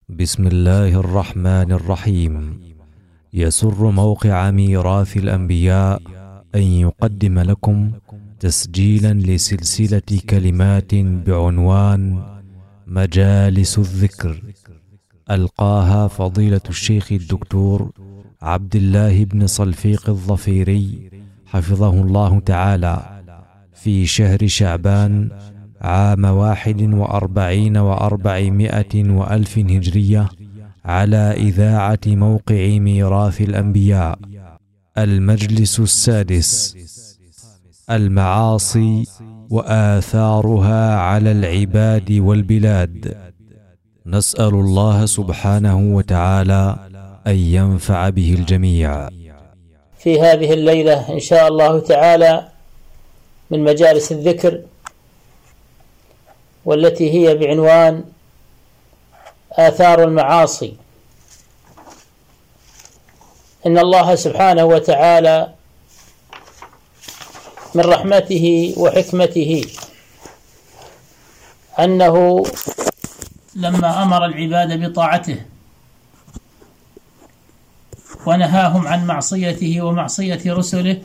بسم الله الرحمن الرحيم. يسر موقع ميراث الأنبياء أن يقدم لكم تسجيلا لسلسلة كلمات بعنوان مجالس الذكر، ألقاها فضيلة الشيخ الدكتور عبد الله بن صلفيق الظفيري حفظه الله تعالى في شهر شعبان عام 41 و400 وألف هجرية على إذاعة موقع ميراث الأنبياء. المجلس السادس: المعاصي وآثارها على العباد والبلاد. نسأل الله سبحانه وتعالى أن ينفع به الجميع. في هذه الليلة إن شاء الله تعالى من مجالس الذكر، والتي هي بعنوان آثار المعاصي. إن الله سبحانه وتعالى من رحمته وحكمته أنه لما أمر العباد بطاعته ونهاهم عن معصيته ومعصية رسله،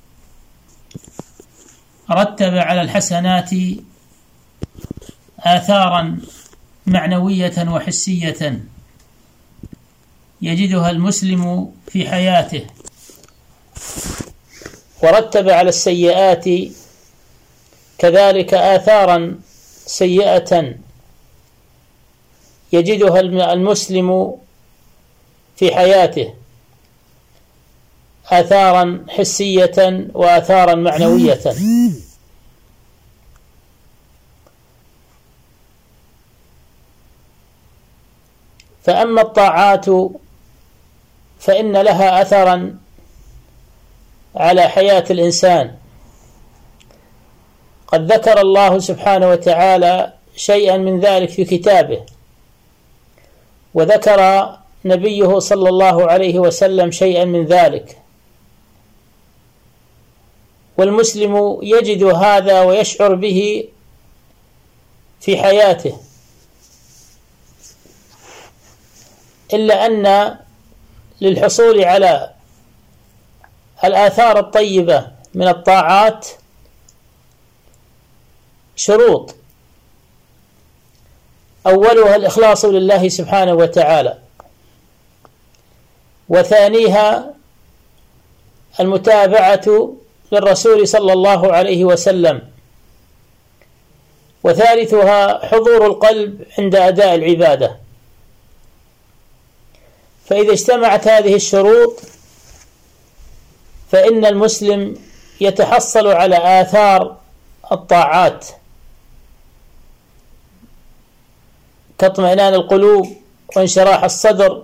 رتب على الحسنات آثارا معنوية وحسية يجدها المسلم في حياته، ورتب على السيئات كذلك آثارا سيئة يجدها المسلم في حياته، آثارا حسية وآثارا معنوية. فأما الطاعات فإن لها أثرا على حياة الإنسان. قد ذكر الله سبحانه وتعالى شيئا من ذلك في كتابه، وذكر نبيه صلى الله عليه وسلم شيئا من ذلك، والمسلم يجد هذا ويشعر به في حياته، إلا أن للحصول على الآثار الطيبة من الطاعات شروط، أولها الإخلاص لله سبحانه وتعالى، وثانيها المتابعة للرسول صلى الله عليه وسلم، وثالثها حضور القلب عند أداء العبادة. فإذا اجتمعت هذه الشروط فإن المسلم يتحصل على آثار الطاعات كاطمئنان القلوب وانشراح الصدر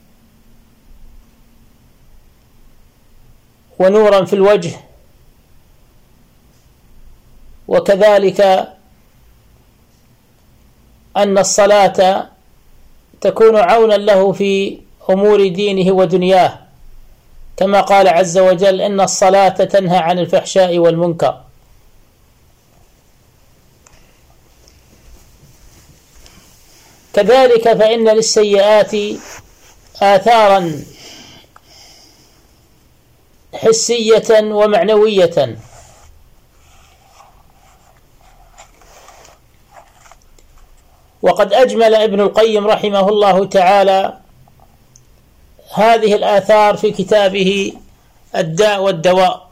ونورا في الوجه، وكذلك أن الصلاة تكون عونا له في أمور دينه ودنياه، كما قال عز وجل: إن الصلاة تنهى عن الفحشاء والمنكر. كذلك فإن للسيئات آثارا حسية ومعنوية. وقد أجمل ابن القيم رحمه الله تعالى هذه الآثار في كتابه الداء والدواء،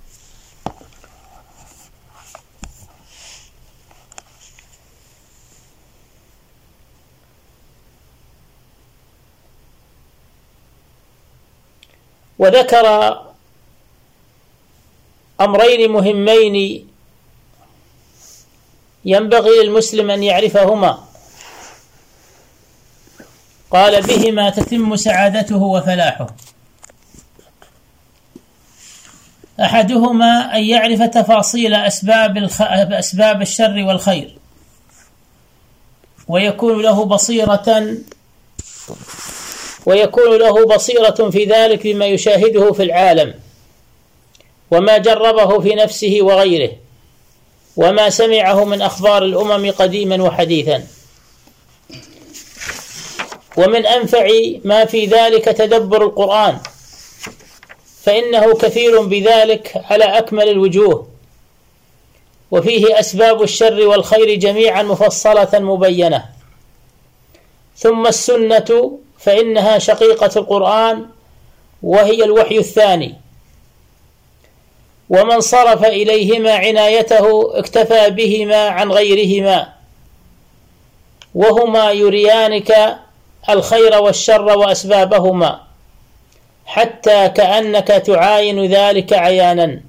وذكر أمرين مهمين ينبغي للمسلم أن يعرفهما. قال: بهما تتم سعادته وفلاحه. أحدهما أن يعرف تفاصيل أسباب الشر والخير، ويكون له بصيرة في ذلك بما يشاهده في العالم، وما جربه في نفسه وغيره، وما سمعه من أخبار الأمم قديما وحديثا. ومن أنفع ما في ذلك تدبر القرآن، فإنه كثير بذلك على أكمل الوجوه، وفيه أسباب الشر والخير جميعا مفصلة مبينة. ثم السنة فإنها شقيقة القرآن، وهي الوحي الثاني، ومن صرف إليهما عنايته اكتفى بهما عن غيرهما، وهما يريانك الخير والشر وأسبابهما، حتى كأنك تعاين ذلك عيانا.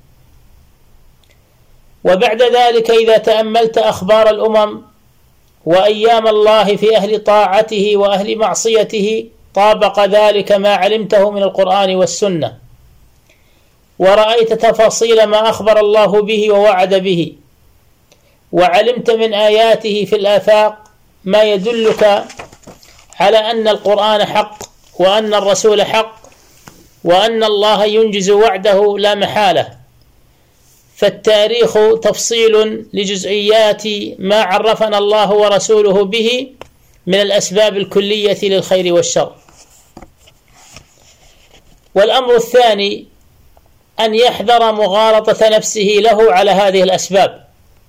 وبعد ذلك إذا تأملت أخبار الأمم وأيام الله في أهل طاعته وأهل معصيته، طابق ذلك ما علمته من القرآن والسنة، ورأيت تفاصيل ما أخبر الله به ووعد به، وعلمت من آياته في الآفاق ما يدلك على أن القرآن حق، وأن الرسول حق، وأن الله ينجز وعده لا محالة. فالتاريخ تفصيل لجزئيات ما عرفنا الله ورسوله به من الأسباب الكلية للخير والشر. والأمر الثاني أن يحذر مغالطة نفسه له على هذه الأسباب،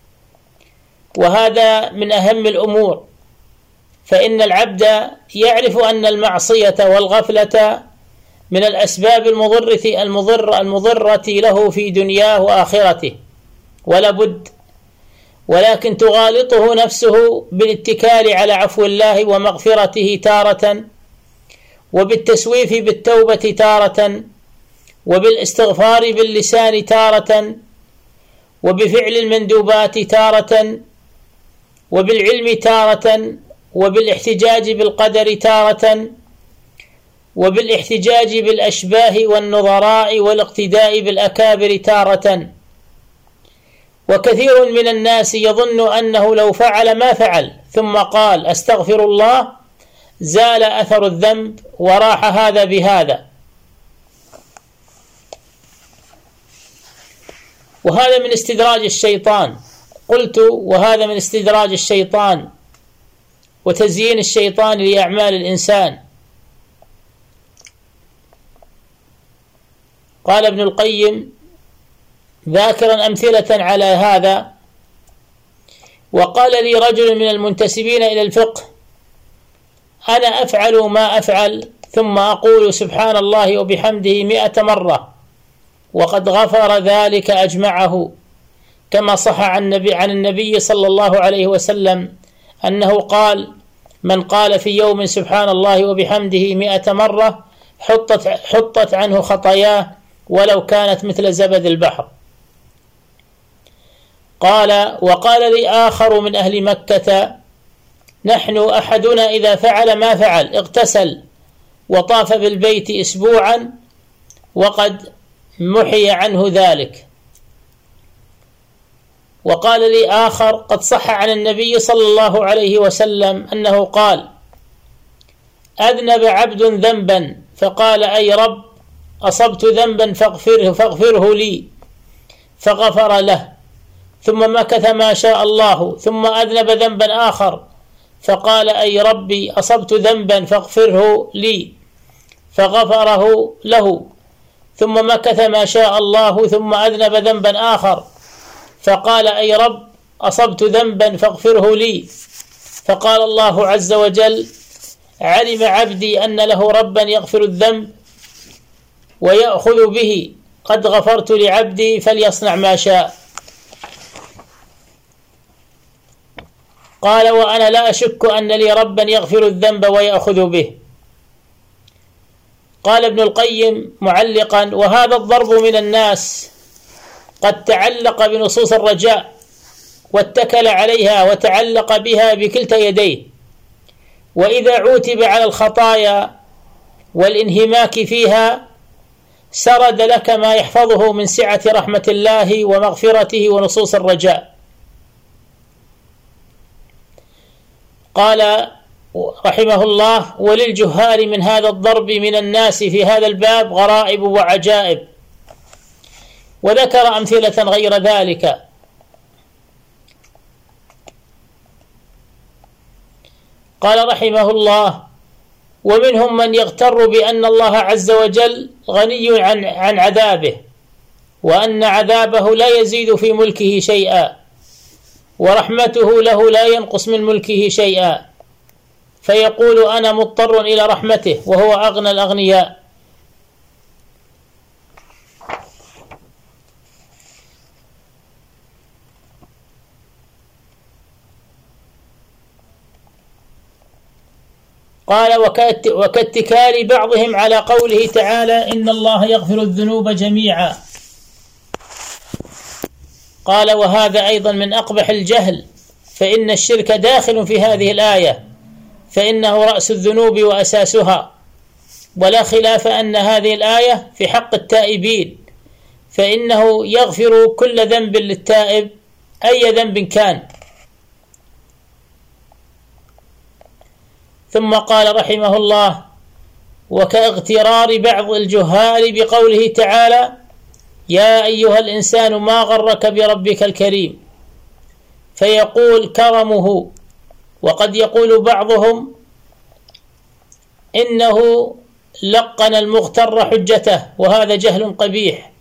وهذا من أهم الأمور، فإن العبد يعرف أن المعصية والغفلة من الأسباب المضرة له في دنياه وآخرته، ولا بد، ولكن تغالطه نفسه بالاتكال على عفو الله ومغفرته تارة، وبالتسويف بالتوبة تارة، وبالاستغفار باللسان تارة، وبفعل المندوبات تارة، وبالعلم تارة، وبالاحتجاج بالقدر تارة، وبالاحتجاج بالأشباه والنظراء والاقتداء بالأكابر تارة. وكثير من الناس يظن أنه لو فعل ما فعل ثم قال أستغفر الله زال أثر الذنب وراح هذا بهذا، وهذا من استدراج الشيطان. قلت وهذا من استدراج الشيطان وتزيين الشيطان لأعمال الإنسان. قال ابن القيم ذاكرا أمثلة على هذا: وقال لي رجل من المنتسبين إلى الفقه: أنا أفعل ما أفعل ثم أقول سبحان الله وبحمده 100 مرة، وقد غفر ذلك أجمعه، كما صح عن النبي صلى الله عليه وسلم أنه قال: من قال في يوم سبحان الله وبحمده 100 مرة حطت عنه خطاياه ولو كانت مثل زبد البحر. قال: وقال لي آخر من أهل مكة: نحن أحدنا إذا فعل ما فعل اغتسل وطاف بالبيت أسبوعا وقد محي عنه ذلك. وقال لي آخر: قد صح عن النبي صلى الله عليه وسلم أنه قال: أذنب عبد ذنبا فقال أي رب أصبت ذنبا فاغفره لي، فغفر له، ثم مكث ما شاء الله، ثم أذنب ذنبا آخر فقال أي ربي أصبت ذنبا فاغفره لي، فغفره له، ثم مكث ما شاء الله، ثم أذنب ذنبا آخر فقال أي رب أصبت ذنبا فاغفره لي، فقال الله عز وجل: علم عبدي أن له ربا يغفر الذنب ويأخذ به، قد غفرت لعبدي فليصنع ما شاء. قال: وأنا لا أشك أن لي ربا يغفر الذنب ويأخذ به. قال ابن القيم معلقا: وهذا الضرب من الناس قد تعلق بنصوص الرجاء واتكل عليها وتعلق بها بكلتا يديه، وإذا عوتب على الخطايا والانهماك فيها سرد لك ما يحفظه من سعة رحمة الله ومغفرته ونصوص الرجاء. قال رحمه الله: وللجهال من هذا الضرب من الناس في هذا الباب غرائب وعجائب، وذكر أمثلة غير ذلك. قال رحمه الله: ومنهم من يغتر بأن الله عز وجل غني عن عذابه، وأن عذابه لا يزيد في ملكه شيئا، ورحمته له لا ينقص من ملكه شيئا، فيقول أنا مضطر إلى رحمته وهو أغنى الأغنياء. قال وكاتكال بعضهم على قوله تعالى إن الله يغفر الذنوب جميعا. قال وهذا أيضا من أقبح الجهل، فإن الشرك داخل في هذه الآية، فإنه رأس الذنوب وأساسها، ولا خلاف أن هذه الآية في حق التائبين، فإنه يغفر كل ذنب للتائب أي ذنب كان. ثم قال رحمه الله وكاغترار بعض الجهال بقوله تعالى يا أيها الإنسان ما غرك بربك الكريم، فيقول كرمه، وقد يقول بعضهم إنه لقن المغتر حجته، وهذا جهل قبيح.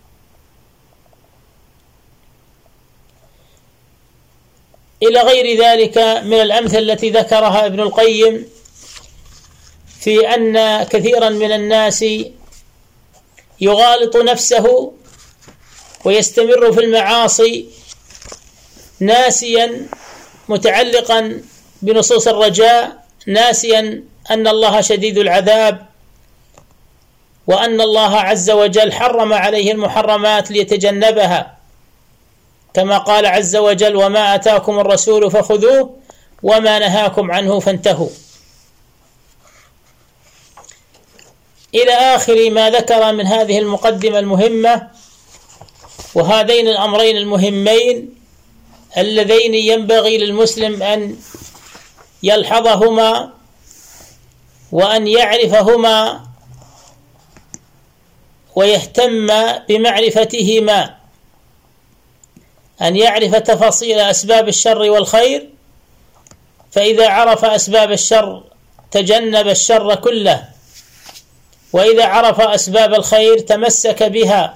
إلى غير ذلك من الأمثلة التي ذكرها ابن القيم في أن كثيرا من الناس يغالط نفسه ويستمر في المعاصي ناسيا متعلقا بنصوص الرجاء، ناسيا أن الله شديد العذاب، وأن الله عز وجل حرم عليه المحرمات ليتجنبها، كما قال عز وجل وما آتاكم الرسول فخذوه وما نهاكم عنه فانتهوا، إلى آخر ما ذكر من هذه المقدمة المهمة. وهذين الأمرين المهمين اللذين ينبغي للمسلم أن يلحظهما وأن يعرفهما ويهتم بمعرفتهما، أن يعرف تفاصيل أسباب الشر والخير، فإذا عرف أسباب الشر تجنب الشر كله، وإذا عرف أسباب الخير تمسك بها.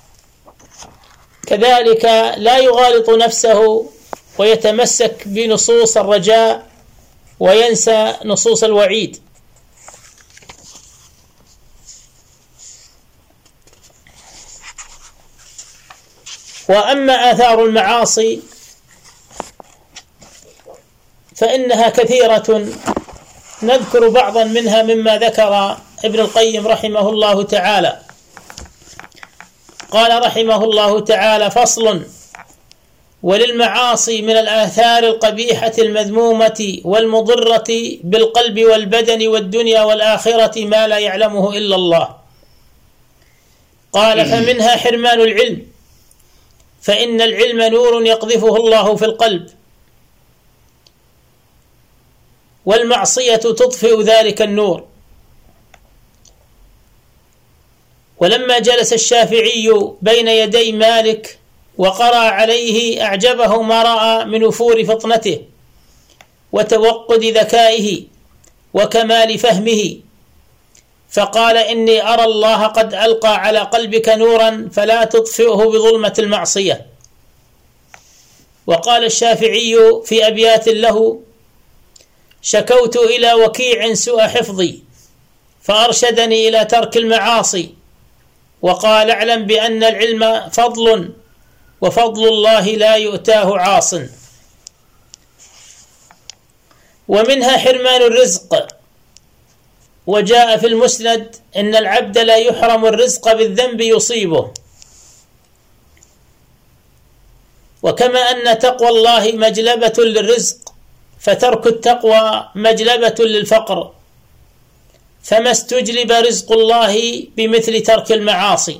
كذلك لا يغالط نفسه ويتمسك بنصوص الرجاء وينسى نصوص الوعيد. وأما آثار المعاصي فإنها كثيرة، نذكر بعضا منها مما ذكر ابن القيم رحمه الله تعالى. قال رحمه الله تعالى فصل وللمعاصي من الآثار القبيحة المذمومة والمضرة بالقلب والبدن والدنيا والآخرة ما لا يعلمه إلا الله. قال فمنها حرمان العلم، فإن العلم نور يقذفه الله في القلب، والمعصية تطفئ ذلك النور. ولما جلس الشافعي بين يدي مالك وقرأ عليه أعجبه ما رأى من وفور فطنته وتوقد ذكائه وكمال فهمه، فقال إني أرى الله قد ألقى على قلبك نورا فلا تطفئه بظلمة المعصية. وقال الشافعي في أبيات له شكوت إلى وكيع سوء حفظي فأرشدني إلى ترك المعاصي، وقال اعلم بأن العلم فضل وفضل الله لا يؤتاه عاص. ومنها حرمان الرزق، وجاء في المسند إن العبد لا يحرم الرزق بالذنب يصيبه. وكما أن تقوى الله مجلبة للرزق فترك التقوى مجلبة للفقر، فما استجلب رزق الله بمثل ترك المعاصي.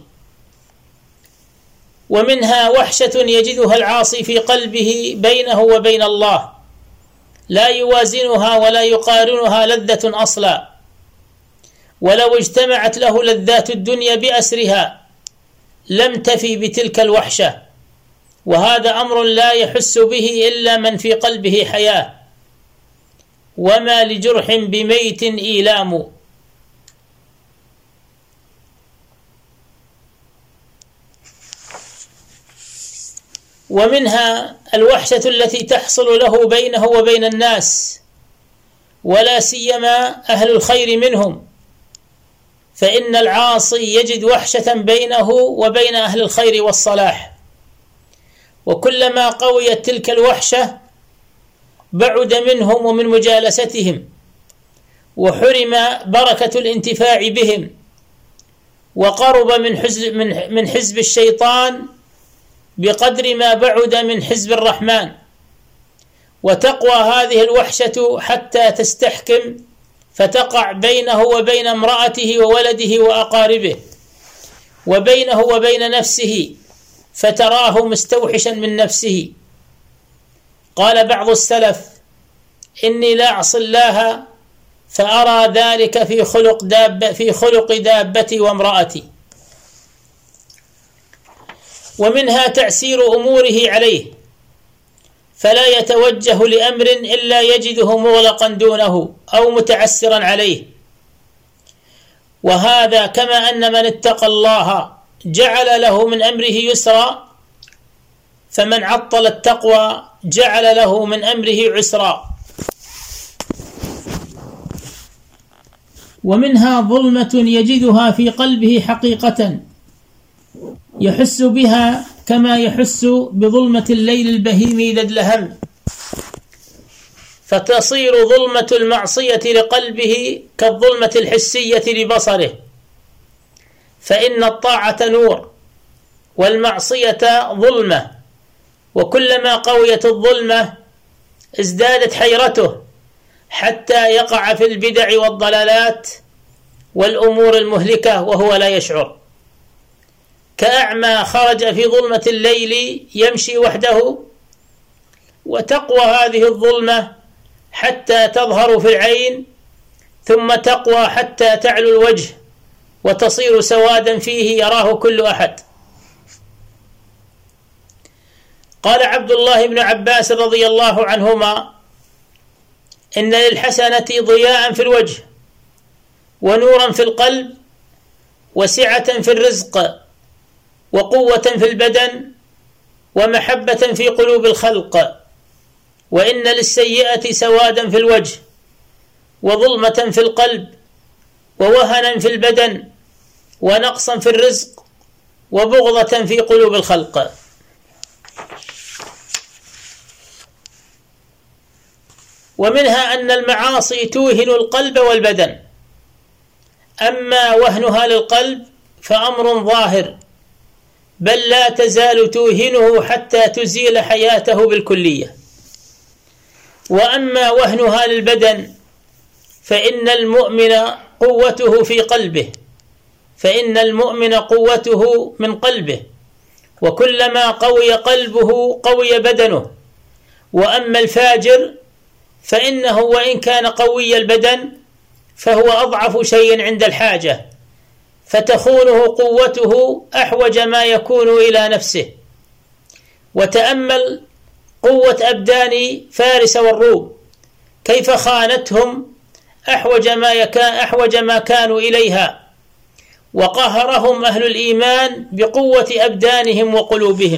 ومنها وحشة يجدها العاصي في قلبه بينه وبين الله، لا يوازنها ولا يقارنها لذة أصلا، ولو اجتمعت له لذات الدنيا بأسرها لم تفي بتلك الوحشة، وهذا أمر لا يحس به إلا من في قلبه حياة. وما لجرح بميت إيلام ومنها الوحشة التي تحصل له بينه وبين الناس، ولا سيما أهل الخير منهم، فإن العاصي يجد وحشة بينه وبين أهل الخير والصلاح، وكلما قويت تلك الوحشة بعد منهم ومن مجالستهم، وحرم بركة الانتفاع بهم، وقرب من حزب الشيطان بقدر ما بعد من حزب الرحمن. وتقوى هذه الوحشة حتى تستحكم فتقع بينه وبين امرأته وولده وأقاربه، وبينه وبين نفسه فتراه مستوحشا من نفسه. قال بعض السلف: إني لا أعصي الله فأرى ذلك في خلق دابتي وامرأتي. ومنها تعسير أموره عليه، فلا يتوجه لأمر إلا يجده مغلقا دونه أو متعسرا عليه. وهذا كما أن من اتقى الله جعل له من أمره يسرا، فمن عطل التقوى جعل له من أمره عسرا. ومنها ظلمة يجدها في قلبه حقيقة يحس بها كما يحس بظلمة الليل البهيم إذا ادلهم، فتصير ظلمة المعصية لقلبه كالظلمة الحسية لبصره، فإن الطاعة نور والمعصية ظلمة، وكلما قويت الظلمة ازدادت حيرته حتى يقع في البدع والضلالات والأمور المهلكة وهو لا يشعر، كأعمى خرج في ظلمة الليل يمشي وحده. وتقوى هذه الظلمة حتى تظهر في العين، ثم تقوى حتى تعلو الوجه وتصير سوادا فيه يراه كل أحد. قال عبد الله بن عباس رضي الله عنهما: إن للحسنة ضياء في الوجه، ونورا في القلب، وسعة في الرزق، وقوة في البدن، ومحبة في قلوب الخلق. وإن للسيئة سوادا في الوجه، وظلمة في القلب، ووهنا في البدن، ونقصا في الرزق، وبغضة في قلوب الخلق. ومنها أن المعاصي توهن القلب والبدن، أما وهنها للقلب فأمر ظاهر، بل لا تزال توهنه حتى تزيل حياته بالكلية. وأما وهنها للبدن فإن المؤمن قوته في قلبه، فإن المؤمن قوته من قلبه، وكلما قوي قلبه قوي بدنه. وأما الفاجر فإنه وإن كان قوي البدن فهو أضعف شيء عند الحاجة، فتخونه قوته أحوج ما يكون إلى نفسه. وتأمل قوة أبدان فارس والروم كيف خانتهم أحوج ما كانوا إليها، وقهرهم أهل الإيمان بقوة أبدانهم وقلوبهم.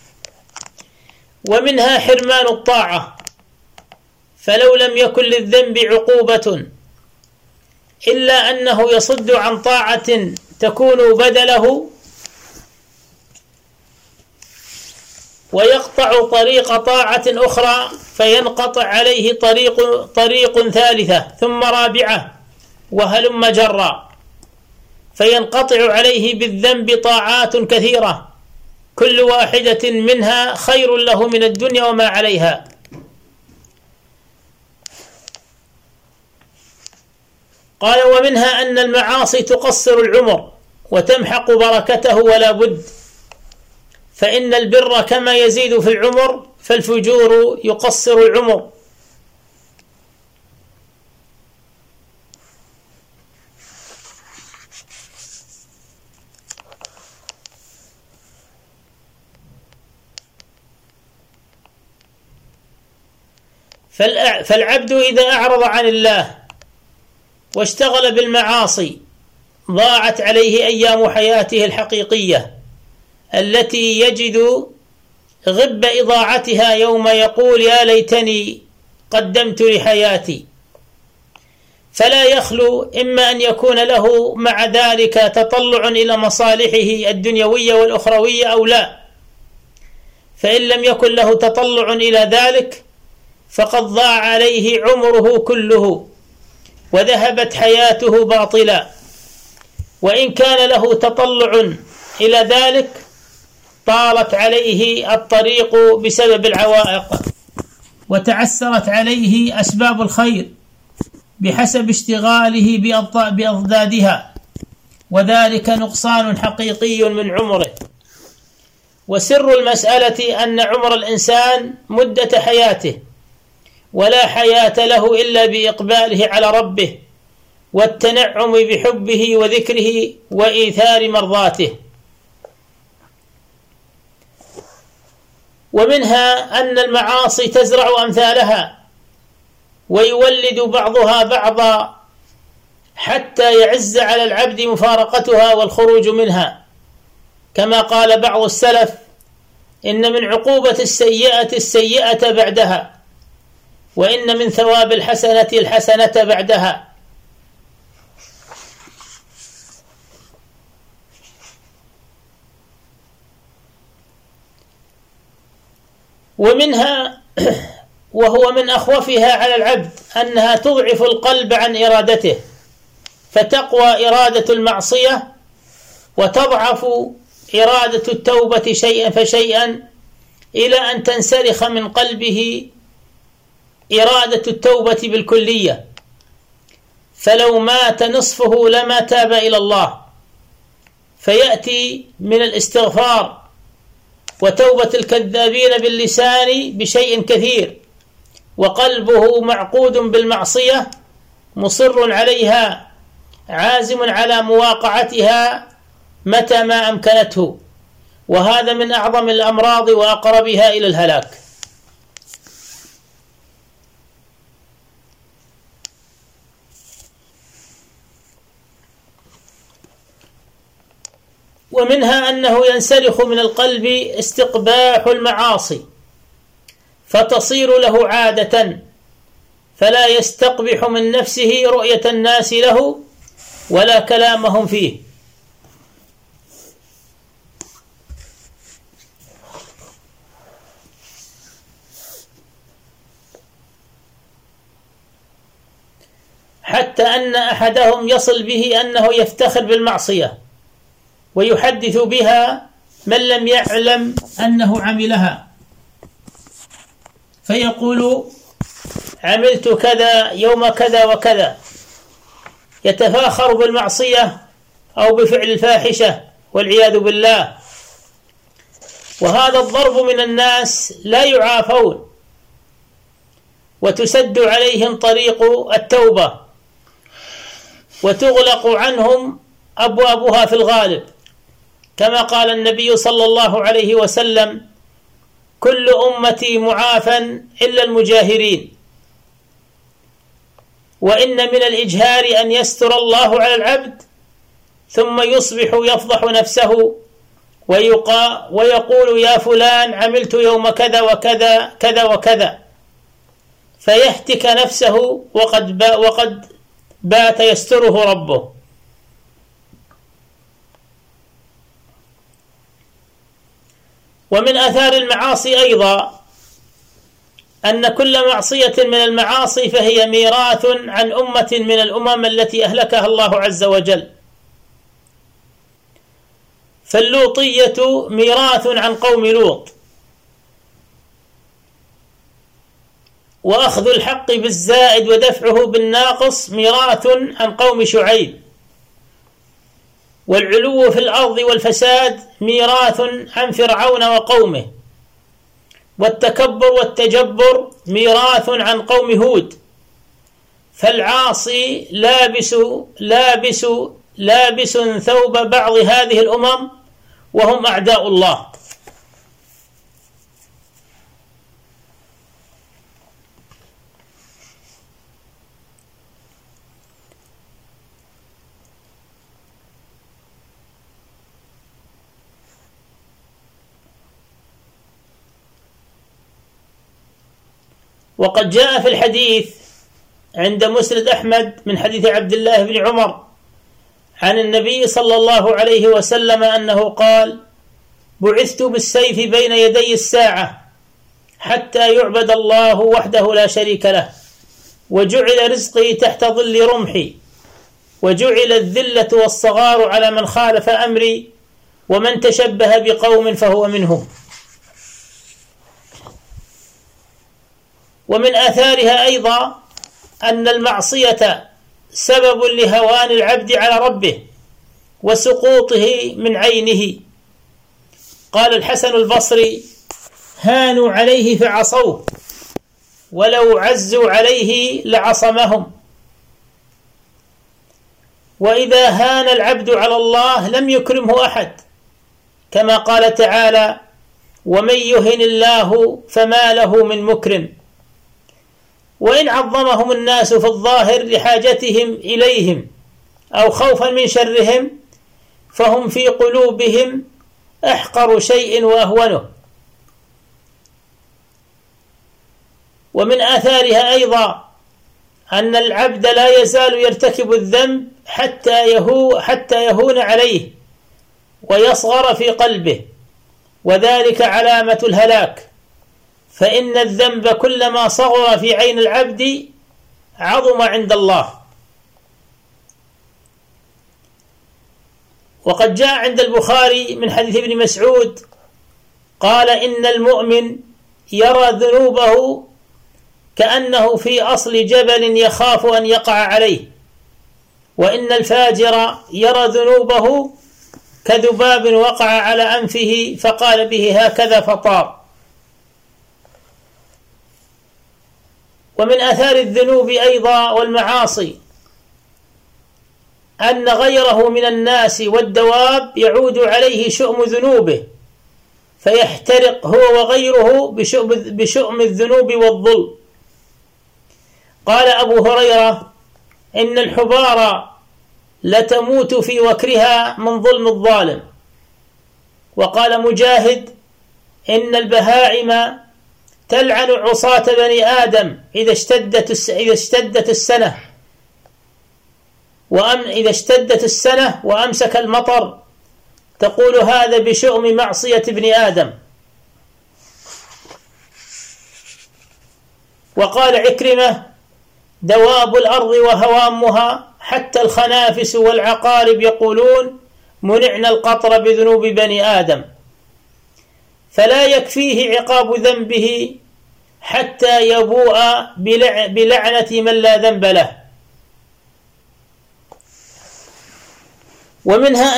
ومنها حرمان الطاعة، فلو لم يكن للذنب عقوبة إلا أنه يصد عن طاعة تكون بدله، ويقطع طريق طاعة أخرى فينقطع عليه طريق ثالثة ثم رابعة وهلم جرا، فينقطع عليه بالذنب طاعات كثيرة كل واحدة منها خير له من الدنيا وما عليها. قال: ومنها أن المعاصي تقصر العمر وتمحق بركته ولا بد، فإن البر كما يزيد في العمر فالفجور يقصر العمر. فالعبد إذا أعرض عن الله واشتغل بالمعاصي ضاعت عليه أيام حياته الحقيقية التي يجد غب إضاعتها يوم يقول يا ليتني قدمت لحياتي. فلا يخلو إما أن يكون له مع ذلك تطلع إلى مصالحه الدنيوية والأخروية أو لا، فإن لم يكن له تطلع إلى ذلك فقد ضاع عليه عمره كله وذهبت حياته باطلا. وإن كان له تطلع إلى ذلك طالت عليه الطريق بسبب العوائق وتعسرت عليه أسباب الخير بحسب اشتغاله بأضدادها، وذلك نقصان حقيقي من عمره. وسر المسألة أن عمر الإنسان مدة حياته، ولا حياة له إلا بإقباله على ربه والتنعم بحبه وذكره وإيثار مرضاته. ومنها أن المعاصي تزرع أمثالها ويولد بعضها بعضا حتى يعز على العبد مفارقتها والخروج منها، كما قال بعض السلف: إن من عقوبة السيئة السيئة بعدها، وإن من ثواب الحسنة الحسنة بعدها. ومنها وهو من أخوفها على العبد أنها تضعف القلب عن إرادته، فتقوى إرادة المعصية وتضعف إرادة التوبة شيئا فشيئا إلى أن تنسلخ من قلبه إرادة التوبة بالكلية، فلو مات نصفه لما تاب إلى الله، فيأتي من الاستغفار وتوبة الكذابين باللسان بشيء كثير، وقلبه معقود بالمعصية مصر عليها عازم على مواقعتها متى ما أمكنته، وهذا من أعظم الأمراض وأقربها إلى الهلاك. ومنها أنه ينسلخ من القلب استقباح المعاصي فتصير له عادة، فلا يستقبح من نفسه رؤية الناس له ولا كلامهم فيه. حتى أن أحدهم يصل به أنه يفتخر بالمعصية ويحدث بها من لم يعلم أنه عملها، فيقول عملت كذا يوم كذا وكذا، يتفاخر بالمعصية أو بفعل الفاحشة والعياذ بالله. وهذا الضرب من الناس لا يعافون، وتسد عليهم طريق التوبة وتغلق عنهم أبوابها في الغالب، كما قال النبي صلى الله عليه وسلم: كل أمتي معافى إلا المجاهرين. وإن من الإجهار أن يستر الله على العبد ثم يصبح يفضح نفسه ويقول يا فلان عملت يوم كذا وكذا كذا وكذا، فيهتك نفسه وقد بات يستره ربه. ومن آثار المعاصي أيضا أن كل معصية من المعاصي فهي ميراث عن أمة من الأمم التي أهلكها الله عز وجل. فاللوطية ميراث عن قوم لوط، وأخذ الحق بالزائد ودفعه بالناقص ميراث عن قوم شعيب، والعلو في الأرض والفساد ميراث عن فرعون وقومه، والتكبر والتجبر ميراث عن قوم هود. فالعاصي لابس ثوب بعض هذه الأمم وهم أعداء الله. وقد جاء في الحديث عند مسند أحمد من حديث عبد الله بن عمر عن النبي صلى الله عليه وسلم أنه قال: بعثت بالسيف بين يدي الساعة حتى يعبد الله وحده لا شريك له، وجعل رزقي تحت ظل رمحي، وجعل الذلة والصغار على من خالف أمري، ومن تشبه بقوم فهو منهم. ومن آثارها أيضا أن المعصية سبب لهوان العبد على ربه وسقوطه من عينه. قال الحسن البصري: هانوا عليه فعصوه، ولو عزوا عليه لعصمهم. وإذا هان العبد على الله لم يكرمه أحد، كما قال تعالى: ومن يهن الله فما له من مكرم. وإن عظمهم الناس في الظاهر لحاجتهم إليهم أو خوفا من شرهم، فهم في قلوبهم أحقر شيء وأهونه. ومن آثارها أيضا أن العبد لا يزال يرتكب الذنب حتى يهون عليه ويصغر في قلبه، وذلك علامة الهلاك، فإن الذنب كلما صغر في عين العبد عظم عند الله. وقد جاء عند البخاري من حديث ابن مسعود قال: إن المؤمن يرى ذنوبه كأنه في أصل جبل يخاف أن يقع عليه، وإن الفاجر يرى ذنوبه كذباب وقع على أنفه فقال به هكذا فطار. ومن آثار الذنوب أيضا والمعاصي أن غيره من الناس والدواب يعود عليه شؤم ذنوبه، فيحترق هو وغيره بشؤم الذنوب والظلم. قال أبو هريرة: إن الحبار لتموت في وكرها من ظلم الظالم. وقال مجاهد: إن البهائم تلعن عصاة بني آدم إذا اشتدت السنة وأمسك المطر، تقول هذا بشؤم معصية ابن آدم. وقال عكرمة: دواب الأرض وهوامها حتى الخنافس والعقارب يقولون منعنا القطر بذنوب بني آدم، فلا يكفيه عقاب ذنبه حتى يبوء بلعنة من لا ذنب له. ومنها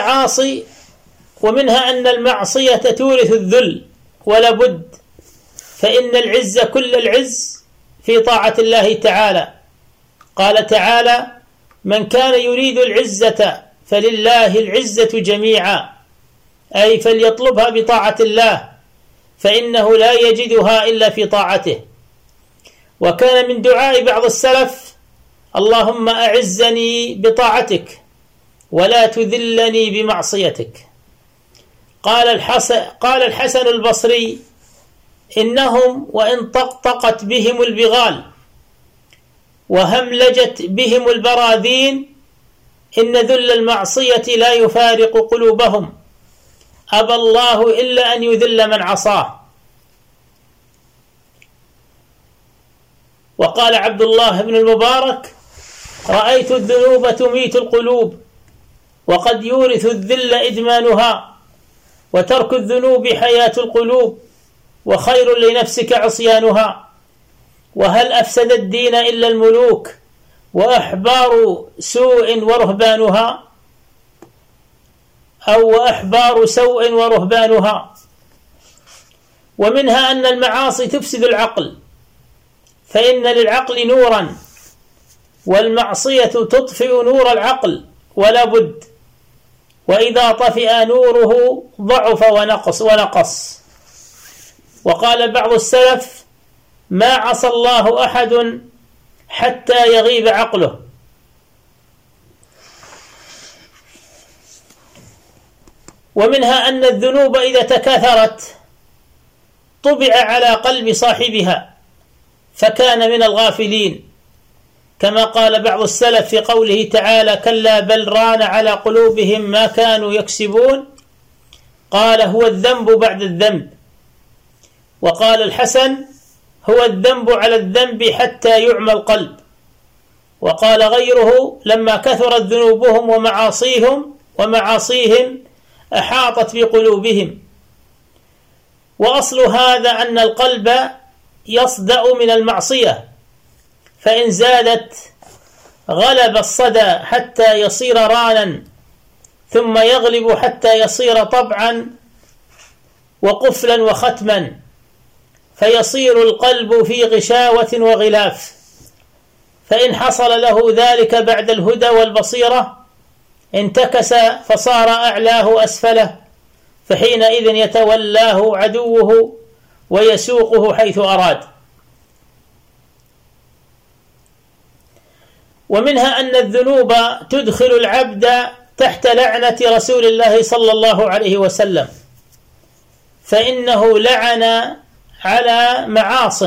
أن المعصية تورث الذل ولا بد، فإن العز كل العز في طاعة الله تعالى. قال تعالى: من كان يريد العزة فلله العزة جميعا، أي فليطلبها بطاعة الله، فإنه لا يجدها إلا في طاعته. وكان من دعاء بعض السلف: اللهم أعزني بطاعتك ولا تذلني بمعصيتك. قال الحسن البصري: إنهم وإن طقطقت بهم البغال وهملجت بهم البراذين، إن ذل المعصية لا يفارق قلوبهم، أبى الله إلا أن يذل من عصاه. وقال عبد الله بن المبارك: رأيت الذنوب تميت القلوب، وقد يورث الذل إدمانها، وترك الذنوب حياة القلوب، وخير لنفسك عصيانها. وهل أفسد الدين إلا الملوك وأحبار سوء ورهبانها، أو أحبار سوء ورهبانها. ومنها أن المعاصي تفسد العقل، فإن للعقل نورا، والمعصية تطفئ نور العقل ولا بد، وإذا طفئ نوره ضعف ونقص. وقال بعض السلف: ما عصى الله أحد حتى يغيب عقله. ومنها أن الذنوب إذا تكاثرت طبع على قلب صاحبها، فكان من الغافلين، كما قال بعض السلف في قوله تعالى: كلا بل ران على قلوبهم ما كانوا يكسبون، قال: هو الذنب بعد الذنب. وقال الحسن: هو الذنب على الذنب حتى يعمى القلب. وقال غيره: لما كثرت ذنوبهم ومعاصيهم أحاطت بقلوبهم. وأصل هذا أن القلب يصدأ من المعصية، فإن زادت غلب الصدى حتى يصير رانا، ثم يغلب حتى يصير طبعا وقفلا وختما، فيصير القلب في غشاوة وغلاف. فإن حصل له ذلك بعد الهدى والبصيرة انتكس فصار أعلاه أسفله، فحينئذ يتولاه عدوه ويسوقه حيث أراد. ومنها أن الذنوب تدخل العبد تحت لعنة رسول الله صلى الله عليه وسلم، فإنه لعن على معاصٍ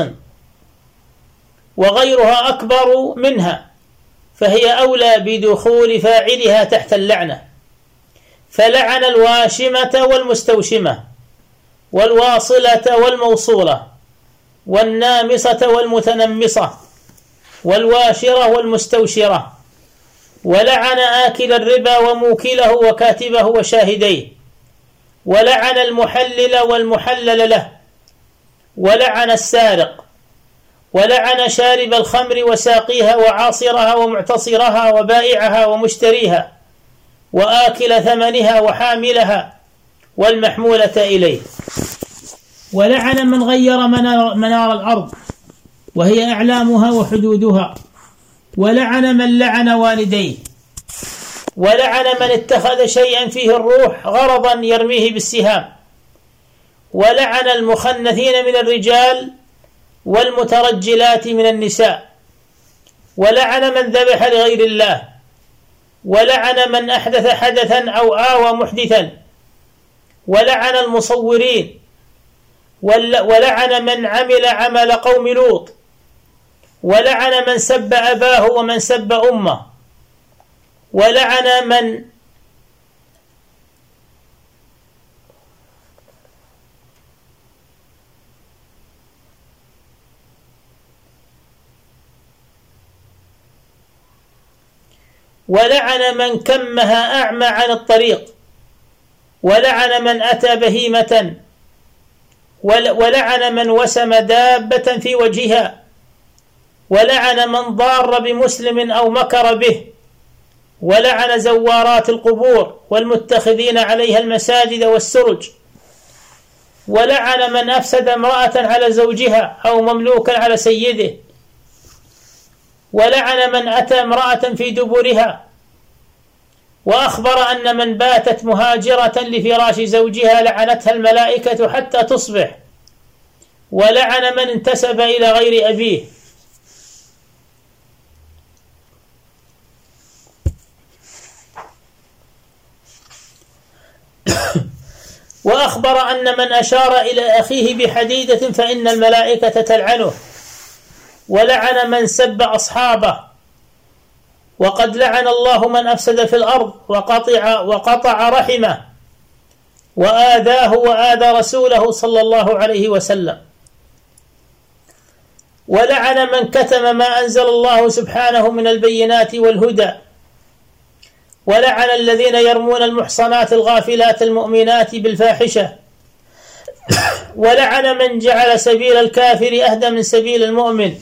وغيرها أكبر منها، فهي أولى بدخول فاعلها تحت اللعنة. فلعن الواشمة والمستوشمة، والواصلة والموصولة، والنامصة والمتنمصة، والواشرة والمستوشرة، ولعن آكل الربا وموكله وكاتبه وشاهديه، ولعن المحلل والمحلل له، ولعن السارق، ولعن شارب الخمر وساقيها وعاصرها ومعتصرها وبائعها ومشتريها وآكل ثمنها وحاملها والمحمولة إليه، ولعن من غير منار الأرض وهي أعلامها وحدودها، ولعن من لعن والديه، ولعن من اتخذ شيئا فيه الروح غرضا يرميه بالسهام، ولعن المخنثين من الرجال والمترجلات من النساء، ولعن من ذبح لغير الله، ولعن من أحدث حدثا أو آوى محدثا، ولعن المصورين، ولعن من عمل عمل قوم لوط، ولعن من سب أباه ومن سب أمه، ولعن من كمها أعمى عن الطريق، ولعن من أتى بهيمة، ولعن من وسم دابة في وجهها، ولعن من ضار بمسلم أو مكر به، ولعن زوارات القبور والمتخذين عليها المساجد والسرج، ولعن من أفسد امرأة على زوجها أو مملوكا على سيده، ولعن من أتى امرأة في دبرها، وأخبر أن من باتت مهاجرة لفراش زوجها لعنتها الملائكة حتى تصبح، ولعن من انتسب إلى غير أبيه. وأخبر أن من أشار إلى أخيه بحديدة فإن الملائكة تلعنه، ولعن من سب أصحابه، وقد لعن الله من أفسد في الأرض وقطع رحمه وآذاه وآذى رسوله صلى الله عليه وسلم، ولعن من كتم ما أنزل الله سبحانه من البينات والهدى، ولعن الذين يرمون المحصنات الغافلات المؤمنات بالفاحشة، ولعن من جعل سبيل الكافر أهدى من سبيل المؤمن،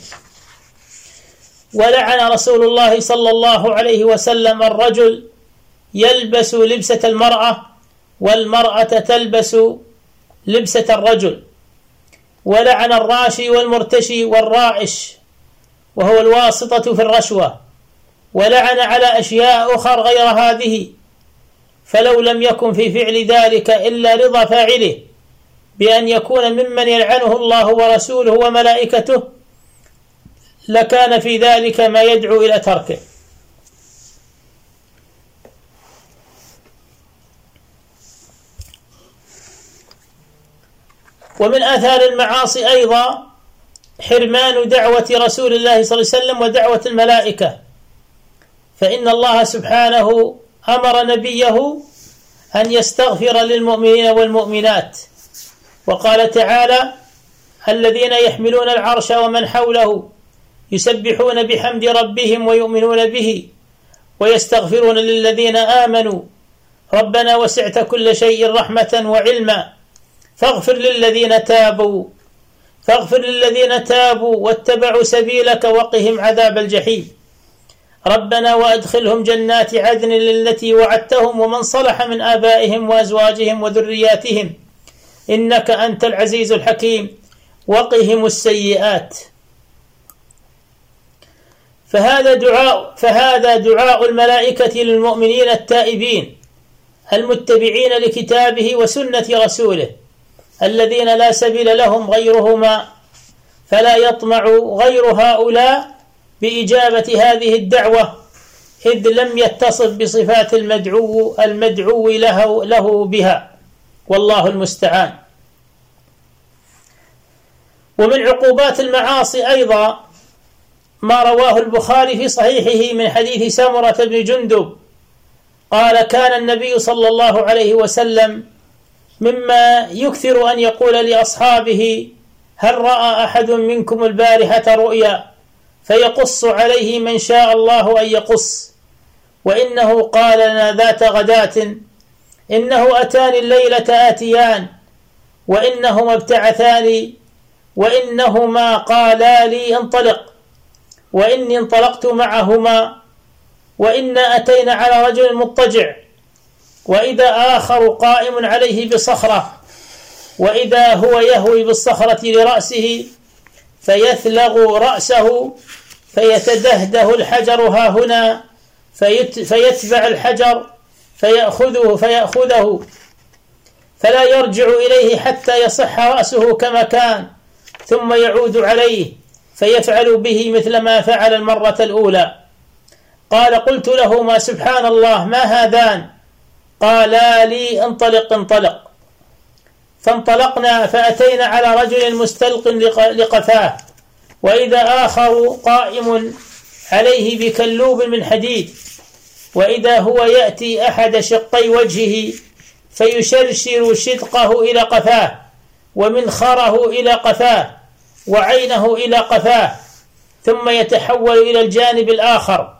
ولعن رسول الله صلى الله عليه وسلم الرجل يلبس لبسة المرأة والمرأة تلبس لبسة الرجل، ولعن الراشي والمرتشي والرائش وهو الواسطة في الرشوة، ولعن على أشياء أخر غير هذه، فلو لم يكن في فعل ذلك إلا رضا فاعله بأن يكون ممن يلعنه الله ورسوله وملائكته لكان في ذلك ما يدعو إلى تركه. ومن آثار المعاصي أيضا حرمان دعوة رسول الله صلى الله عليه وسلم ودعوة الملائكة، فإن الله سبحانه أمر نبيه أن يستغفر للمؤمنين والمؤمنات، وقال تعالى: الذين يحملون العرش ومن حوله يسبحون بحمد ربهم ويؤمنون به ويستغفرون للذين آمنوا ربنا وسعت كل شيء رحمة وعلما فاغفر للذين تابوا واتبعوا سبيلك وقهم عذاب الجحيم ربنا وأدخلهم جنات عدن التي وعدتهم ومن صلح من آبائهم وأزواجهم وذرياتهم إنك أنت العزيز الحكيم وقهم السيئات. فهذا دعاء الملائكة للمؤمنين التائبين المتبعين لكتابه وسنة رسوله الذين لا سبيل لهم غيرهما، فلا يطمع غير هؤلاء بإجابة هذه الدعوة إذ لم يتصف بصفات المدعو له بها، والله المستعان. ومن عقوبات المعاصي أيضا ما رواه البخاري في صحيحه من حديث سمرة بن جندب قال: كان النبي صلى الله عليه وسلم مما يكثر أن يقول لأصحابه: هل رأى أحد منكم البارحة رؤيا؟ فيقص عليه من شاء الله أن يقص. وإنه قال لنا ذات غداة: إنه أتاني الليلة آتيان وإنهما ابتعثاني وإنهما قالا لي انطلق، وإني انطلقت معهما، وإنا أتينا على رجل مضطجع وإذا آخر قائم عليه بصخرة، وإذا هو يهوي بالصخرة لرأسه فيثلغ رأسه فيتدهده الحجر هاهنا فيتبع الحجر فيأخذه فلا يرجع إليه حتى يصح رأسه كما كان، ثم يعود عليه فيفعل به مثل ما فعل المرة الأولى. قال: قلت لهما: سبحان الله، ما هذان؟ قالا لي: انطلق. فانطلقنا فأتينا على رجل مستلق لقفاه، وإذا آخر قائم عليه بكلوب من حديد، وإذا هو يأتي أحد شقي وجهه فيشرشر شدقه إلى قفاه ومنخره إلى قفاه وعينه إلى قفاه، ثم يتحول إلى الجانب الآخر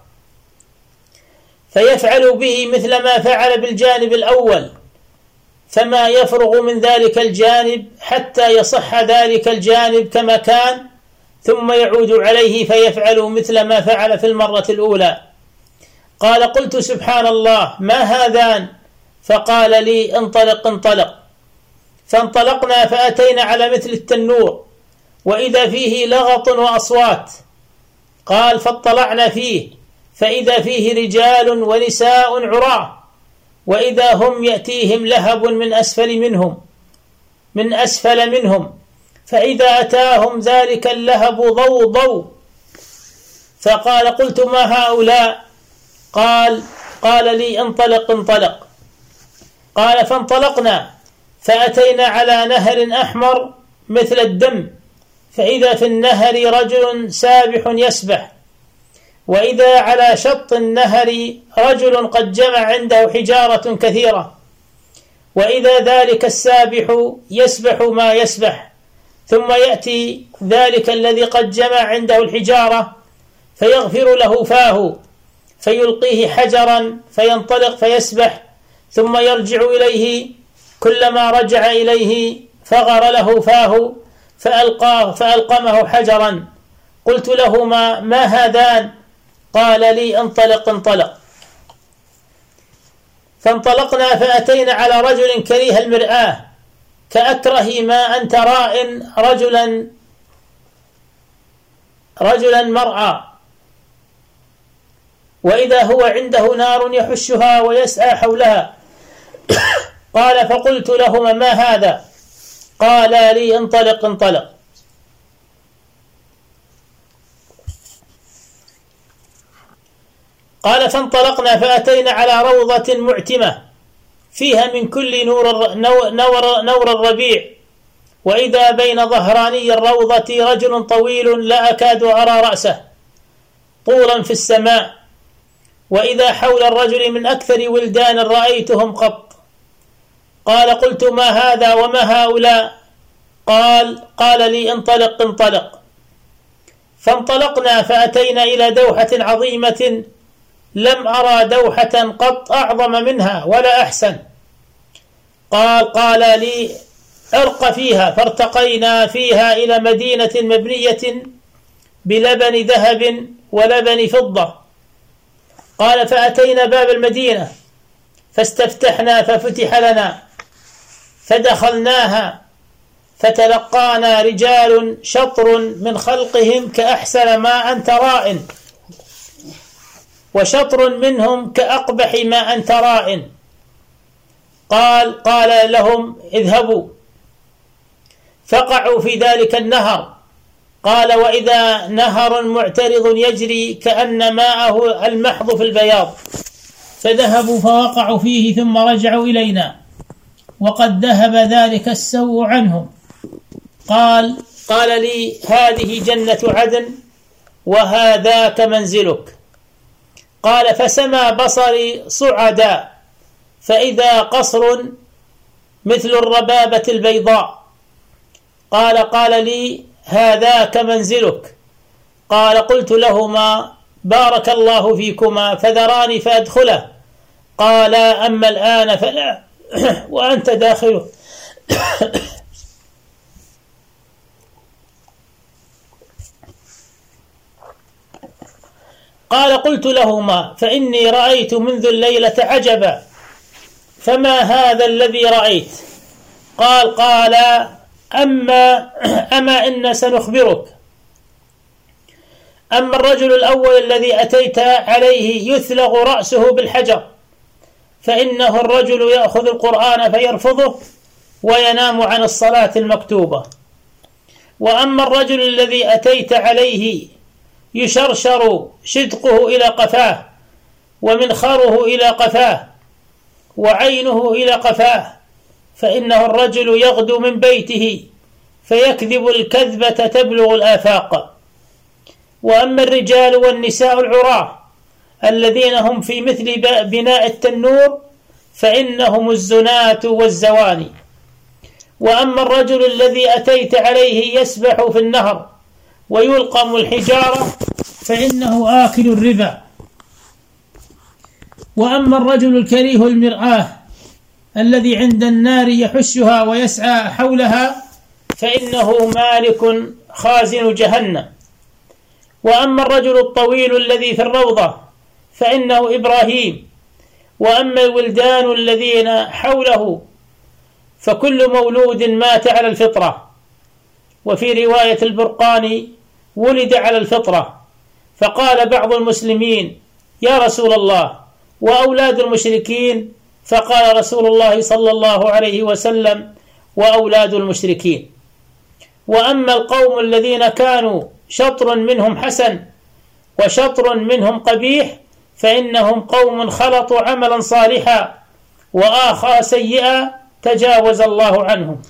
فيفعل به مثل ما فعل بالجانب الأول، فما يفرغ من ذلك الجانب حتى يصح ذلك الجانب كما كان، ثم يعود عليه فيفعل مثل ما فعل في المرة الأولى. قال: قلت: سبحان الله، ما هذان؟ فقال لي: انطلق. فانطلقنا فأتينا على مثل التنور وإذا فيه لغط وأصوات. قال: فاطلعنا فيه فإذا فيه رجال ونساء عراة، وإذا هم يأتيهم لهب من أسفل منهم، فإذا أتاهم ذلك اللهب ضوضوا. فقال: قلت: ما هؤلاء؟ قال لي: انطلق. قال: فانطلقنا فأتينا على نهر أحمر مثل الدم، فإذا في النهر رجل سابح يسبح، وإذا على شط النهر رجل قد جمع عنده حجارة كثيرة، وإذا ذلك السابح يسبح ما يسبح، ثم يأتي ذلك الذي قد جمع عنده الحجارة فيغفر له فاه فيلقيه حجرا فينطلق فيسبح، ثم يرجع إليه، كلما رجع إليه فغر له فاه فألقمه حجرا. قلت لهما: ما هذان؟ قال لي: انطلق. فانطلقنا فأتينا على رجل كريه المرآة كأكره ما أنت راء رجلا مرأى، وإذا هو عنده نار يحشها ويسعى حولها. قال: فقلت لهما: ما هذا؟ قال لي: انطلق. قال: فانطلقنا فأتينا على روضة معتمة فيها من كل نور الربيع، وإذا بين ظهراني الروضة رجل طويل لا أكاد أرى رأسه طولا في السماء، وإذا حول الرجل من أكثر ولدان رأيتهم قط. قال: قلت: ما هذا وما هؤلاء؟ قال لي: انطلق انطلق. فانطلقنا فأتينا إلى دوحة عظيمة لم أرى دوحة قط أعظم منها ولا أحسن. قال لي: ارق فيها. فارتقينا فيها إلى مدينة مبنية بلبن ذهب ولبن فضة. قال: فأتينا باب المدينة فاستفتحنا ففتح لنا، فدخلناها فتلقانا رجال شطر من خلقهم كأحسن ما أنت راء، وشطر منهم كأقبح ما أنت راء. قال لهم: اذهبوا. فقعوا في ذلك النهر. قال: وإذا نهر معترض يجري كأن ماءه المحض في البياض. فذهبوا فوقعوا فيه ثم رجعوا إلينا وقد ذهب ذلك السوء عنهم. قال لي: هذه جنة عدن وهذاك منزلك. قال: فسمى بصري صعدا فإذا قصر مثل الربابة البيضاء. قال لي: هذاك منزلك. قلت لهما: بارك الله فيكما، فذراني فأدخله. قال: أما الآن فلا وأنت داخله. قلت لهما: فإني رأيت منذ الليلة عجبا، فما هذا الذي رأيت؟ قال: أما إن سنخبرك. أما الرجل الأول الذي أتيت عليه يثلغ رأسه بالحجر، فإنه الرجل يأخذ القرآن فيرفضه وينام عن الصلاة المكتوبة. وأما الرجل الذي أتيت عليه يشرشر شدقه إلى قفاه، ومنخره إلى قفاه، وعينه إلى قفاه، فإنه الرجل يغدو من بيته فيكذب الكذبة تبلغ الآفاق. وأما الرجال والنساء العراة الذين هم في مثل بناء التنور فإنهم الزناة والزواني. وأما الرجل الذي أتيت عليه يسبح في النهر ويلقم الحجارة فإنه آكل الربا. وأما الرجل الكريه المرآة الذي عند النار يحشها ويسعى حولها فإنه مالك خازن جهنم. وأما الرجل الطويل الذي في الروضة فإنه إبراهيم. وأما الولدان الذين حوله فكل مولود مات على الفطرة. وفي رواية البرقاني: ولد على الفطرة. فقال بعض المسلمين: يا رسول الله، وأولاد المشركين؟ فقال رسول الله صلى الله عليه وسلم: وأولاد المشركين. وأما القوم الذين كانوا شطر منهم حسن وشطر منهم قبيح فإنهم قوم خلطوا عملا صالحا وآخر سيئا تجاوز الله عنهم.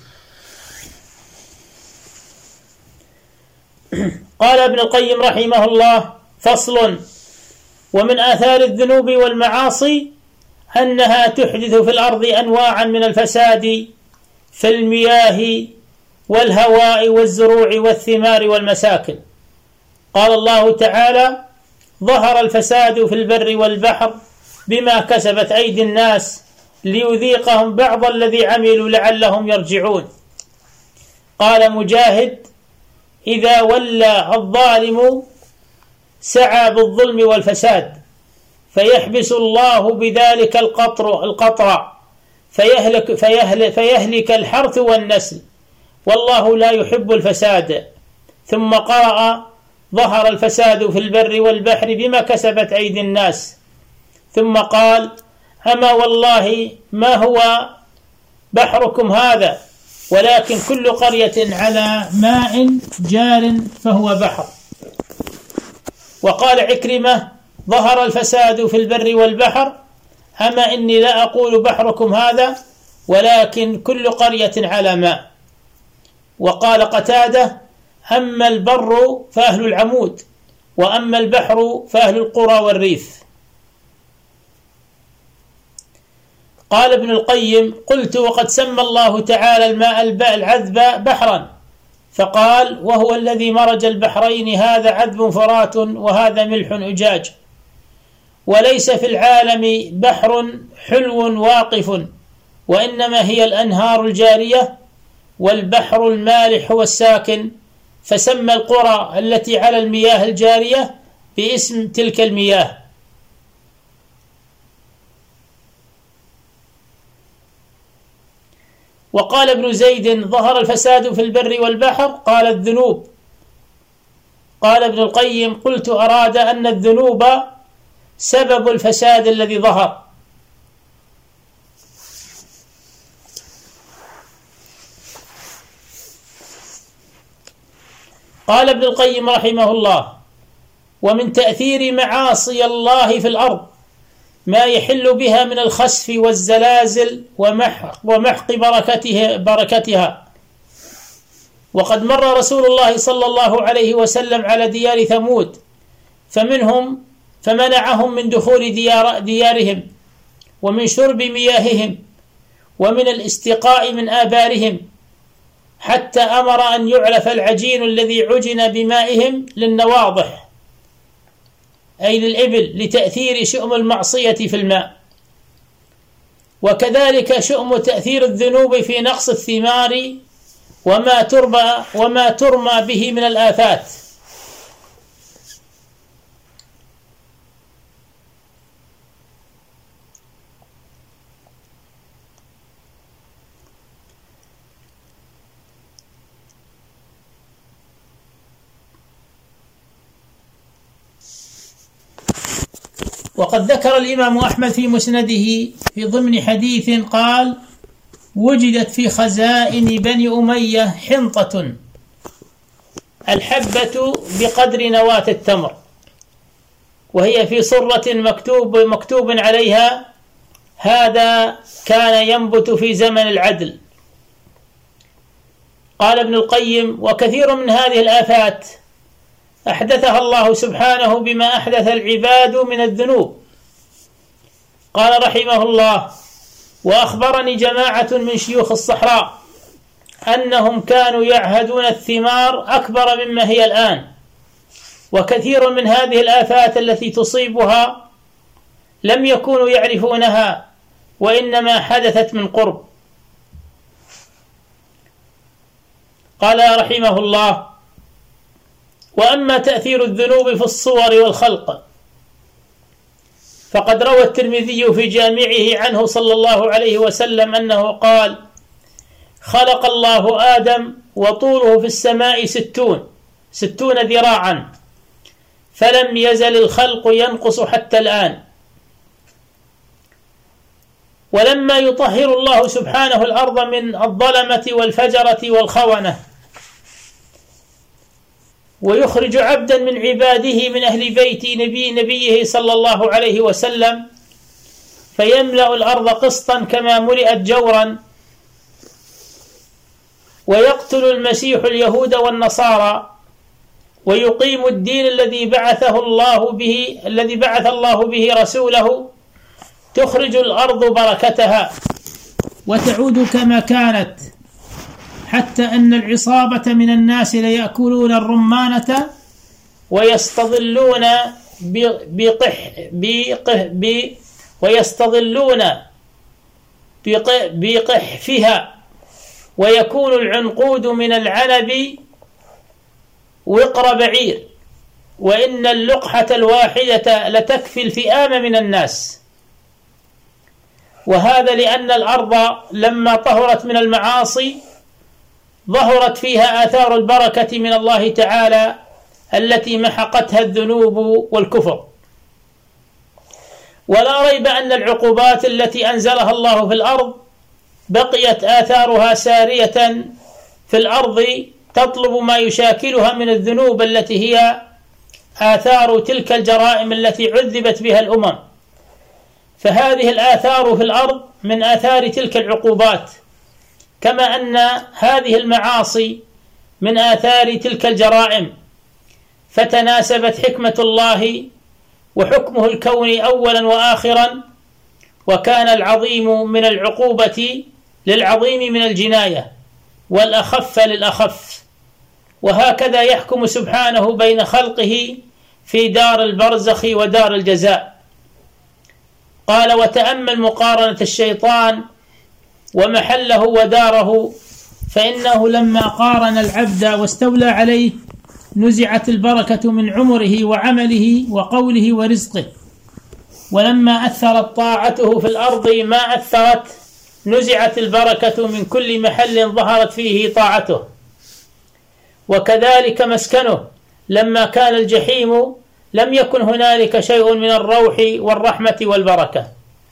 قال ابن القيم رحمه الله: فصل. ومن آثار الذنوب والمعاصي أنها تحدث في الأرض أنواعا من الفساد في المياه والهواء والزروع والثمار والمساكن. قال الله تعالى: ظهر الفساد في البر والبحر بما كسبت أيدي الناس ليذيقهم بعض الذي عملوا لعلهم يرجعون. قال مجاهد: إذا ولى الظالم سعى بالظلم والفساد فيحبس الله بذلك القطر فيهلك الحرث والنسل، والله لا يحب الفساد. ثم قرأ: ظهر الفساد في البر والبحر بما كسبت أيدي الناس. ثم قال: أما والله ما هو بحركم هذا، ولكن كل قرية على ماء جار فهو بحر. وقال عكرمة: ظهر الفساد في البر والبحر، أما إني لا أقول بحركم هذا ولكن كل قرية على ماء. وقال قتادة: أما البر فأهل العمود، وأما البحر فأهل القرى والريف. قال ابن القيم: قلت: وقد سمى الله تعالى الماء العذب بحرا، فقال: وهو الذي مرج البحرين، هذا عذب فرات وهذا ملح أجاج، وليس في العالم بحر حلو واقف، وإنما هي الأنهار الجارية، والبحر المالح هو الساكن، فسمى القرى التي على المياه الجارية باسم تلك المياه. وقال ابن زيد: ظهر الفساد في البر والبحر، قال: الذنوب. قال ابن القيم: قلت: أراد أن الذنوب سبب الفساد الذي ظهر. قال ابن القيم رحمه الله: ومن تأثير معاصي الله في الأرض ما يحل بها من الخسف والزلازل ومحق بركتها. وقد مر رسول الله صلى الله عليه وسلم على ديار ثمود فمنعهم من دخول ديارهم، ومن شرب مياههم، ومن الاستقاء من آبارهم، حتى أمر أن يعلف العجين الذي عجن بمائهم للنواضح، أي للإبل، لتأثير شؤم المعصية في الماء. وكذلك شؤم تأثير الذنوب في نقص الثمار وما ترمى به من الآفات. وقد ذكر الإمام أحمد في مسنده في ضمن حديث قال: وجدت في خزائن بني أمية حنطة، الحبة بقدر نواة التمر، وهي في صرة مكتوب عليها: هذا كان ينبت في زمن العدل. قال ابن القيم: وكثير من هذه الآفات أحدثها الله سبحانه بما أحدث العباد من الذنوب. قال رحمه الله: وأخبرني جماعة من شيوخ الصحراء أنهم كانوا يعهدون الثمار أكبر مما هي الآن، وكثير من هذه الآفات التي تصيبها لم يكونوا يعرفونها، وإنما حدثت من قرب. قال رحمه الله: وأما تأثير الذنوب في الصور والخلق فقد روى الترمذي في جامعه عنه صلى الله عليه وسلم أنه قال: خلق الله آدم وطوله في السماء 60 ذراعا، فلم يزل الخلق ينقص حتى الآن. ولما يطهر الله سبحانه الأرض من الظلمة والفجرة والخونة، ويخرج عبدا من عباده من أهل بيت نبيه صلى الله عليه وسلم، فيملأ الأرض قسطا كما ملئت جورا، ويقتل المسيح اليهود والنصارى، ويقيم الدين الذي بعث الله به رسوله، تخرج الأرض بركتها وتعود كما كانت، حتى أن العصابة من الناس ليأكلون الرمانة ويستظلون بقحفها، ويكون العنقود من العنب وقر بعير، وإن اللقحة الواحدة لتكفي الفئام من الناس. وهذا لأن الأرض لما طهرت من المعاصي ظهرت فيها آثار البركة من الله تعالى التي محقتها الذنوب والكفر. ولا ريب أن العقوبات التي أنزلها الله في الأرض بقيت آثارها سارية في الأرض تطلب ما يشاكلها من الذنوب التي هي آثار تلك الجرائم التي عذبت بها الأمم. فهذه الآثار في الأرض من آثار تلك العقوبات، كما أن هذه المعاصي من آثار تلك الجرائم، فتناسبت حكمة الله وحكمه الكوني أولا وآخرا، وكان العظيم من العقوبة للعظيم من الجناية، والأخف للأخف، وهكذا يحكم سبحانه بين خلقه في دار البرزخ ودار الجزاء. قال: وتأمل مقارنة الشيطان ومحله وداره، فإنه لما قارن العبد واستولى عليه نزعت البركة من عمره وعمله وقوله ورزقه، ولما أثرت طاعته في الأرض ما أثرت نزعت البركة من كل محل ظهرت فيه طاعته. وكذلك مسكنه، لما كان الجحيم لم يكن هنالك شيء من الروح والرحمة والبركة.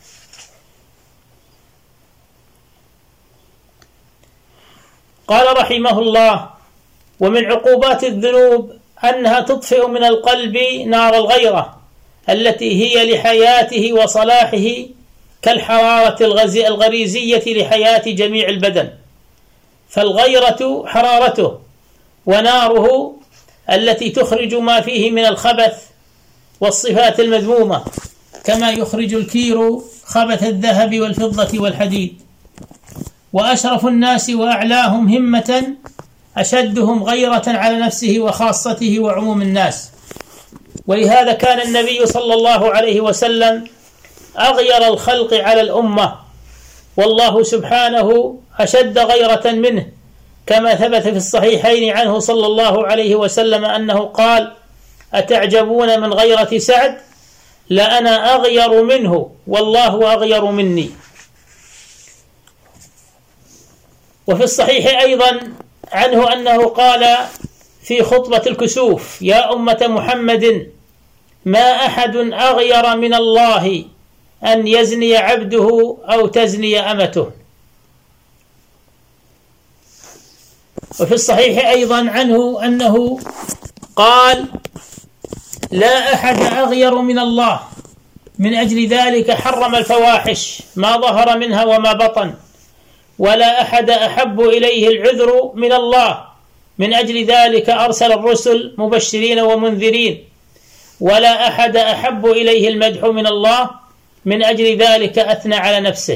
قال رحمه الله: ومن عقوبات الذنوب أنها تطفئ من القلب نار الغيرة التي هي لحياته وصلاحه كالحرارة الغريزية لحياة جميع البدن، فالغيرة حرارته، وناره التي تخرج ما فيه من الخبث والصفات المذمومة، كما يخرج الكير خبث الذهب والفضة والحديد. وأشرف الناس وأعلاهم همة أشدهم غيرة على نفسه وخاصته وعموم الناس. ولهذا كان النبي صلى الله عليه وسلم أغير الخلق على الأمة، والله سبحانه أشد غيرة منه، كما ثبت في الصحيحين عنه صلى الله عليه وسلم أنه قال: أتعجبون من غيرة سعد؟ لأنا أغير منه والله أغير مني. وفي الصحيح أيضا عنه أنه قال في خطبة الكسوف: يا أمة محمد، ما أحد أغير من الله أن يزني عبده أو تزني أمته. وفي الصحيح أيضا عنه أنه قال: لا أحد أغير من الله، من أجل ذلك حرم الفواحش ما ظهر منها وما بطن، ولا أحد أحب إليه العذر من الله، من أجل ذلك أرسل الرسل مبشرين ومنذرين، ولا أحد أحب إليه المدح من الله، من أجل ذلك أثنى على نفسه.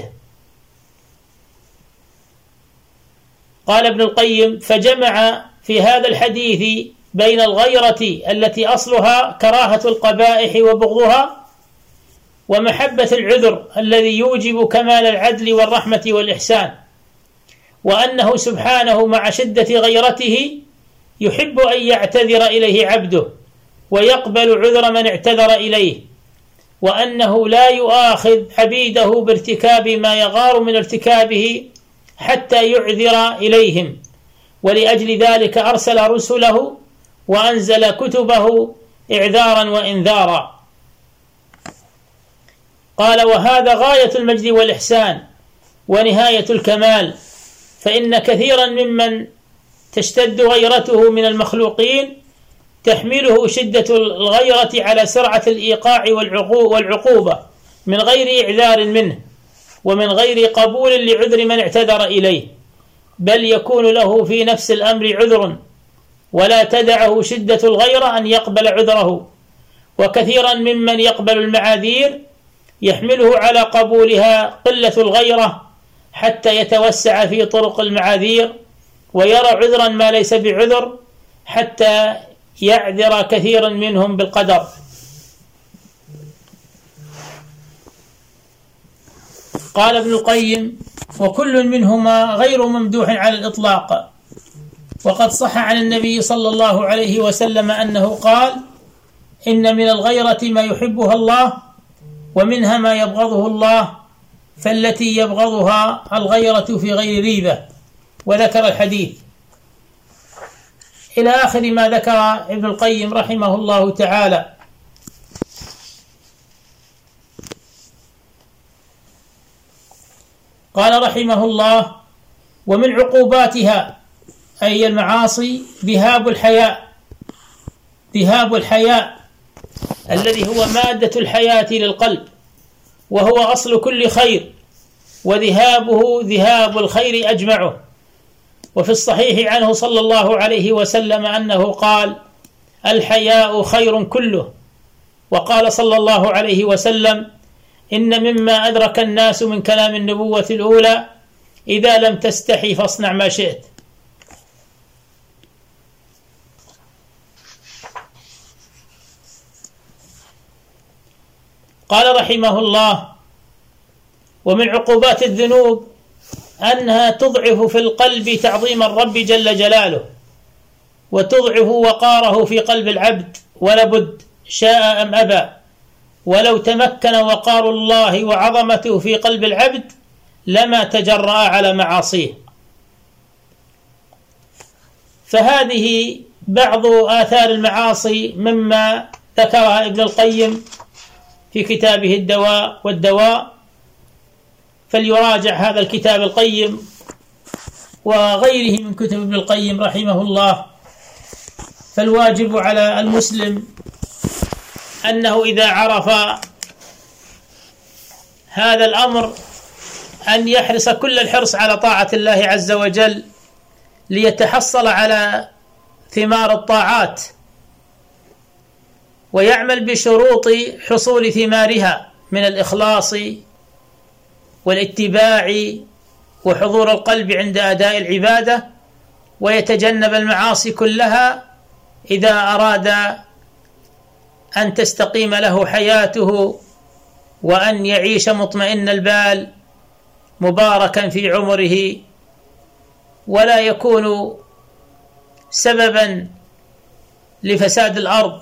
قال ابن القيم: فجمع في هذا الحديث بين الغيرة التي أصلها كراهة القبائح وبغضها، ومحبة العذر الذي يوجب كمال العدل والرحمة والإحسان، وأنه سبحانه مع شدة غيرته يحب أن يعتذر إليه عبده ويقبل عذر من اعتذر إليه، وأنه لا يؤاخذ عبيده بارتكاب ما يغار من ارتكابه حتى يعذر إليهم، ولأجل ذلك أرسل رسله وأنزل كتبه إعذارا وإنذارا. قال: وهذا غاية المجد والإحسان ونهاية الكمال، فإن كثيرا ممن تشتد غيرته من المخلوقين تحمله شدة الغيرة على سرعة الإيقاع والعقوبة من غير إعذار منه، ومن غير قبول لعذر من اعتذر إليه، بل يكون له في نفس الأمر عذر، ولا تدعه شدة الغيرة أن يقبل عذره. وكثيرا ممن يقبل المعاذير يحمله على قبولها قلة الغيرة، حتى يتوسع في طرق المعاذير ويرى عذرا ما ليس بعذر، حتى يعذر كثيرا منهم بالقدر. قال ابن القيم: وكل منهما غير ممدوح على الإطلاق، وقد صح عن النبي صلى الله عليه وسلم أنه قال: إن من الغيرة ما يحبها الله، ومنها ما يبغضه الله، فالتي يبغضها الغيرة في غير ريبة، وذكر الحديث إلى آخر ما ذكر ابن القيم رحمه الله تعالى. قال رحمه الله: ومن عقوباتها أي المعاصي ذهاب الحياء الذي هو مادة الحياة للقلب، وهو أصل كل خير، وذهابه ذهاب الخير أجمعه. وفي الصحيح عنه صلى الله عليه وسلم أنه قال: الحياء خير كله. وقال صلى الله عليه وسلم: إن مما أدرك الناس من كلام النبوة الأولى: إذا لم تستحي فاصنع ما شئت. قال رحمه الله: ومن عقوبات الذنوب أنها تضعف في القلب تعظيم الرب جل جلاله، وتضعف وقاره في قلب العبد، ولابد شاء أم أبى. ولو تمكن وقار الله وعظمته في قلب العبد لما تجرأ على معاصيه. فهذه بعض آثار المعاصي مما ذكرها ابن القيم في كتابه الدواء والدواء، فليراجع هذا الكتاب القيم وغيره من كتب ابن القيم رحمه الله. فالواجب على المسلم أنه إذا عرف هذا الأمر أن يحرص كل الحرص على طاعة الله عز وجل، ليتحصل على ثمار الطاعات، ويعمل بشروط حصول ثمارها من الإخلاص والاتباع وحضور القلب عند أداء العبادة، ويتجنب المعاصي كلها إذا أراد أن تستقيم له حياته، وأن يعيش مطمئن البال مباركا في عمره، ولا يكون سببا لفساد الأرض.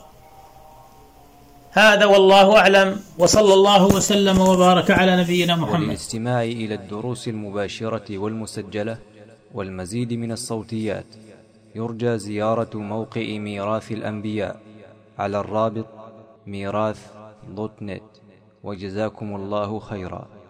هذا والله أعلم، وصلى الله وسلم وبارك على نبينا محمد. وللاستماع إلى الدروس المباشرة والمسجلة والمزيد من الصوتيات يرجى زيارة موقع ميراث الأنبياء على الرابط ميراث.net. وجزاكم الله خيرا.